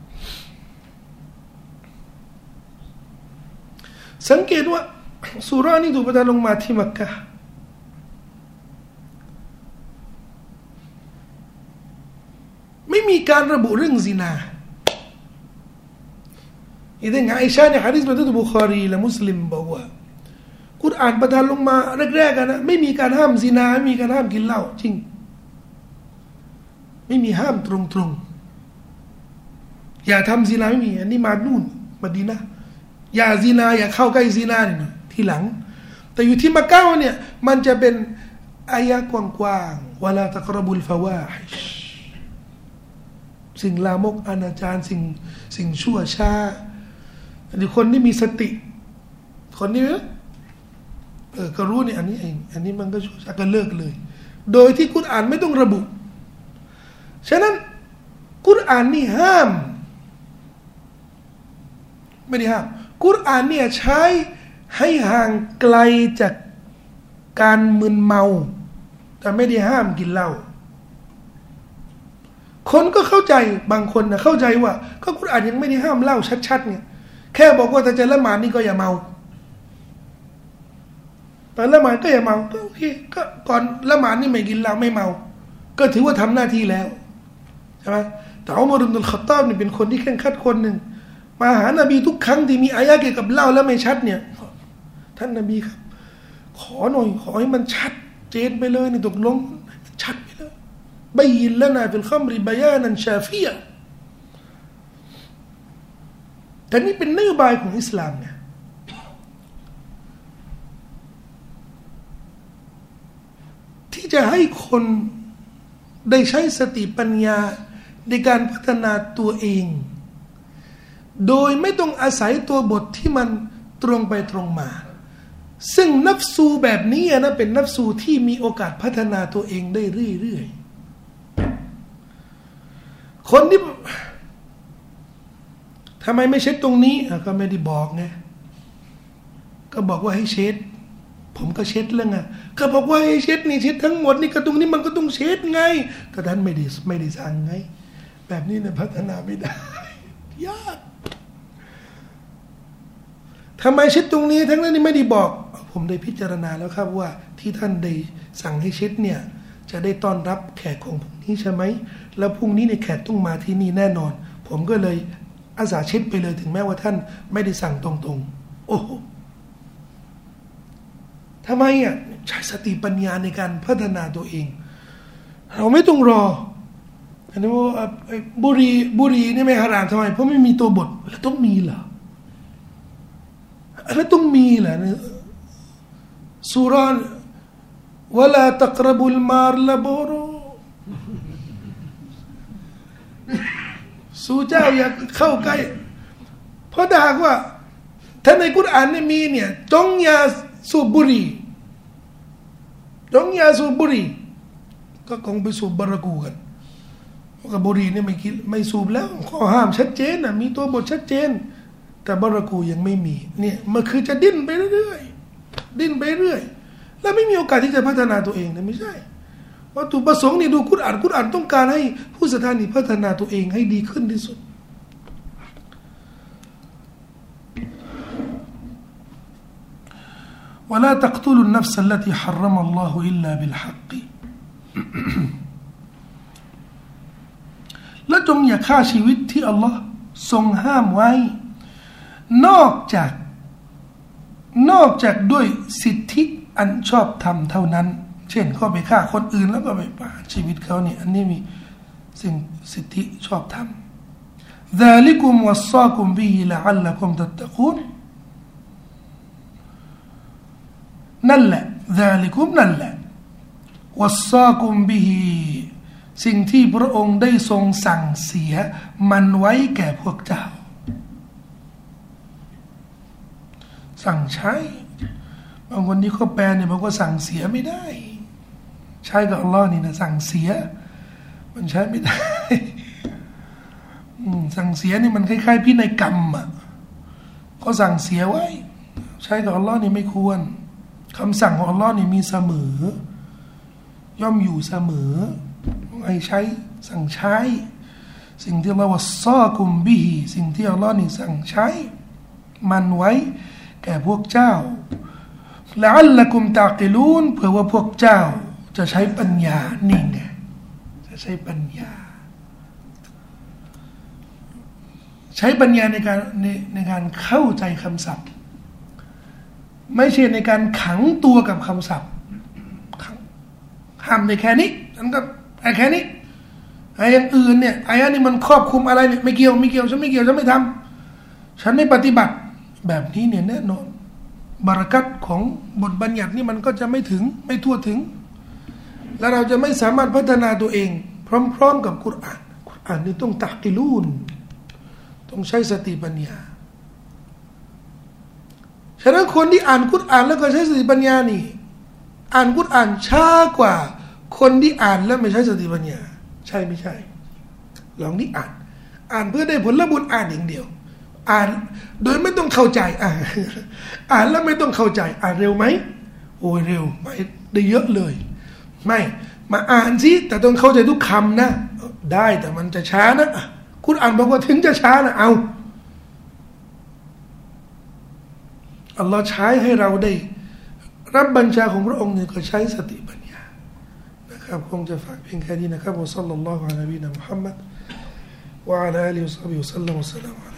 S1: สังเกตว่าสุรานี้ถูกประทานลงมาที่มักกะฮ์ไม่มีการระบุเรื่องซินาอีกทั้งไอชาในหะดีษบันทึกบุคอรีและมุสลิมบอกว่ากุรอานประทานลงมาแรกๆกันนะไม่มีการห้ามซินาไม่มีการห้ามกินเหล้าจริงไม่มีห้ามตรงๆอย่าทำซินาไม่มีอันนี้มานู่นมะดีนะห์อย่าซินาอย่าเข้าใกล้ซินาเนี่ยทีหลังแต่อยู่ที่มักกะฮ์เนี่ยมันจะเป็นอายะกว้างๆวะลาตักรบุลฟาวาฮิชสิ่งลามกอนาจารสิ่งสิ่งชั่วช้าอันนี้คนที่มีสติคนนี้เออก็รู้เนี่ยอันนี้เองอันนี้มันก็ชั่วช้าก็เลิกเลยโดยที่กุรอานไม่ต้องระบุฉะนั้นกุรอานนี่ห้ามไม่ได้ห้ามกุรอานเนี่ยใช้ให้ห่างไกลจากการมึนเมาแต่ไม่ได้ห้ามกินเหล้าคนก็เข้าใจบางคนนะเข้าใจว่าก็กุรอานยังไม่ได้ห้ามเหล้าชัดๆไงแค่บอกว่าถ้าจะละหมาดนี่ก็อย่าเมาตอนละหมาดก็อย่าเมาก็โอเคก็ก่อนละหมาดนี่ไม่กินเหล้าไม่เมาก็ถือว่าทำหน้าที่แล้วใช่ไหมแต่อุมัร อิบนุล ค็อฏฏอบนี่เป็นคนที่เคร่งครัดคนหนึ่งมาหานบีทุกครั้งที่มีอายะห์เกี่ยวกับเหล้าแล้วไม่ชัดเนี่ยท่านนบีครับขอหน่อยขอให้มันชัดเจนไปเลยนี่ตกลงมันชัดไปเลยบัยยินละนาฟิลคัมริบะยานันชาฟิยะแต่นี่เป็นนโยบายของอิสลามเนี่ยที่จะให้คนได้ใช้สติปัญญาในการพัฒนาตัวเองโดยไม่ต้องอาศัยตัวบทที่มันตรงไปตรงมาซึ่งนัฟซูแบบนี้นะเป็นนัฟซูที่มีโอกาสพัฒนาตัวเองได้เรื่อยๆคนที่ทำไมไม่เช็ดตรงนี้ก็ไม่ได้บอกไงก็บอกว่าให้เช็ดผมก็เช็ดแล้วไงก็บอกว่าให้เช็ดนี่เช็ดทั้งหมดนี่ก็ตรงนี้มันก็ต้องเช็ดไงแต่ท่านไม่ได้ไม่ได้สั่งไงแบบนี้เนี่ยพัฒนาไม่ได้ยากทำไมเช็ดตรงนี้ทั้งนั้นนี่ไม่ได้บอกผมได้พิจารณาแล้วครับว่าที่ท่านได้สั่งให้เช็ดเนี่ยจะได้ต้อนรับแขกของพรุ่งนี้ใช่ไหมแล้วพรุ่งนี้เนี่ยแขกต้องมาที่นี่แน่นอนผมก็เลยอาสาเช็ดไปเลยถึงแม้ว่าท่านไม่ได้สั่งตรงๆโอ้โหทำไมอ่ะใช้สติปัญญาในการพัฒนาตัวเองเราไม่ต้องรออันนี้ว่าบุรีบุรีนี่ไม่ฮารามทำไมเพราะไม่มีตัวบทแล้วต้องมีเหรอแล้วต้องมีเหรอสุรานวะลาตักรบุลมาร์ลาบูรุสู่เจ้าอย่าเข้าใกล้เพราะถ้าหากว่าถ้าในกุรอานเนี่ยมีเนี่ยจงอย่าสูบบุหรี่จงอย่าสูบบุหรี่ก็คงไปสูบบารากูกันเพราะบุหรี่เนี่ยไม่คิดไม่สูบแล้วข้อห้ามชัดเจนนะมีตัวบทชัดเจนแต่บารากูยังไม่มีเนี่ยมันคือจะดิ้นไปเรื่อยๆดิ้นไปเรื่อยแล้วไม่มีโอกาสที่จะพัฒนาตัวเองนะไม่ใช่วัตถุประสงค์นี่ดูกุรอานกุรอานต้องการให้ผู้ศรัทธานี่พัฒนาตัวเองให้ดีขึ้นที่สุดولا تقتلوا النفس التي حرم الله إلا بالحق และจงอย่าฆ่าชีวิตที่อัลลอฮ์ทรงห้ามไว้นอกจากนอกจากด้วยสิทธิอันชอบธรรมเท่านั้นเช่นเข้าไปฆ่าคนอื่นแล้วก็ไปประหารชีวิตเขาเนี่ยอันนี้มีสิ่งสิทธิชอบธรรม ذلكم وصاكم به لعلكم تتقون นั่นแหละ ذلكم นั่นแหละ وصاكم به สิ่งที่พระองค์ได้ทรงสั่งเสียมันไว้แก่พวกเจ้าสั่งใช้บางคนที่เขาแปลเนี่ยบอกว่าสั่งเสียไม่ได้ใช้กับอัลลอฮ์นี่นะสั่งเสียมันใช้ไม่ได้ สั่งเสียนี่มันคล้ายๆพินัยกรรมอ่ะเขาสั่งเสียไว้ใช้กับอัลลอฮ์นี่ไม่ควรคำสั่งของอัลลอฮ์นี่มีเสมอย่อมอยู่เสมอให้ใช้สั่งใช้สิ่งที่เราว่าซอกุมบิฮีสิ่งที่อัลลอฮ์นี่สั่งใช้มันไว้แก่พวกเจ้าละอัลละกุมตากิลูนเพื่อว่าพวกเจ้าจะใช้ปัญญานี่ไงจะใช้ปัญญาใช้ปัญญาในการในในการเข้าใจคำศัพท์ไม่ใช่ในการขังตัวกับคำศัพท์ห้ามในแค่นี้ฉันก็ไอ้แค่นี้ไอ้อย่างอื่นเนี่ยไอ้อันนี้มันครอบคลุมอะไรเนี่ยไม่เกี่ยวไม่เกี่ยวฉันไม่เกี่ยวฉันไม่ทำฉันไม่ปฏิบัติแบบนี้เนี่ยแน่นอนบารักัตของบทบัญญัตินี่มันก็จะไม่ถึงไม่ทั่วถึงและเราจะไม่สามารถพัฒนาตัวเองพร้อมๆกับกุรอานกุรอานนี่ต้องตะกิลูนต้องใช้สติปัญญาฉะนั้นคนที่อ่านกุรอานแล้วก็ใช้สติปัญญานี่อ่านกุรอานช้ากว่าคนที่อ่านแล้วไม่ใช้สติปัญญาใช่ไม่ใช่ลองนี่อ่านอ่านเพื่อได้ผลบุญอ่านอย่างเดียวอ่านโดยไม่ต้องเข้าใจอ่านอ่านแล้วไม่ต้องเข้าใจอ่านเร็วไหมโอ้ยเร็วไปได้เยอะเลยไม่มาอ่านสิแต่ต้องเข้าใจทุกคำนะได้แต่มันจะช้านะคุณอ่านบอกว่าถึงจะช้านะเอาอัลลอฮ์ใช้ให้เราได้รับบัญชาของพระองค์เนี่ยก็ใช้สติปัญญานะครับคงจะฝากเพียงแค่นี้นะครับวะซัลลัลลอฮุอะลัยฮิวะซัลลัมมุฮัมมัดวะอะลาอาลิฮิวะซัลลัมวะสลาม